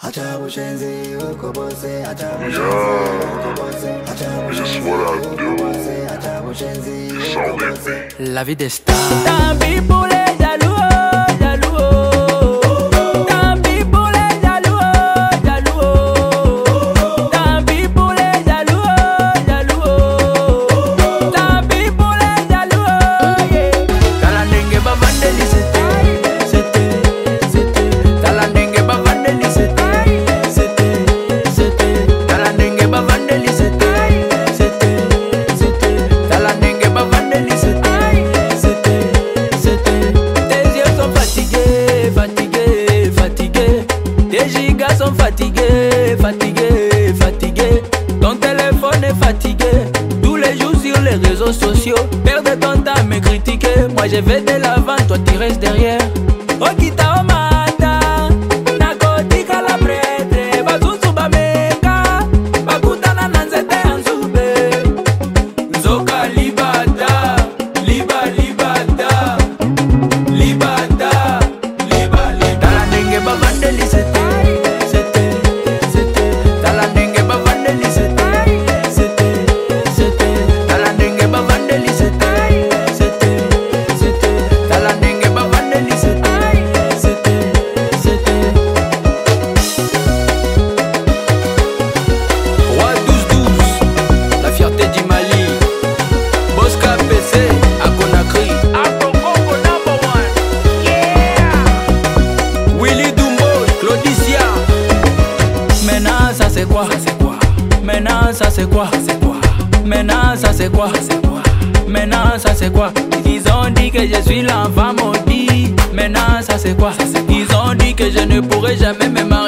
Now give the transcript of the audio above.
La vie des stars. Tant pis pour les jaloux, jaloux. Tant pis pour les jaloux, jaloux. Tant pis pour les jaloux, jaloux. Tant pis pour les jaloux. Talandengue ba vandeli c'était. Talandengue ba vandeli c'était. Talandengue ba vandeli c'était. Talandengue ba vandeli c'était. Fatigué. Ton téléphone est fatigué. Tous les jours sur les réseaux sociaux. Perdre ton temps à me critiquer. Moi je vais de l'avant, toi tu restes derrière. Okita omata, nakotika la prêtre. Bazuzu bameka, bakutana nanzete anzube. Nzoka libata, libata. Talandengue ba vandeli c'était. Maintenant ça c'est quoi? Maintenant ça c'est quoi? Maintenant ça c'est quoi? Ils ont dit que je suis l'enfant maudit. Maintenant ça c'est quoi? Ils ont dit que je ne pourrai jamais me marier.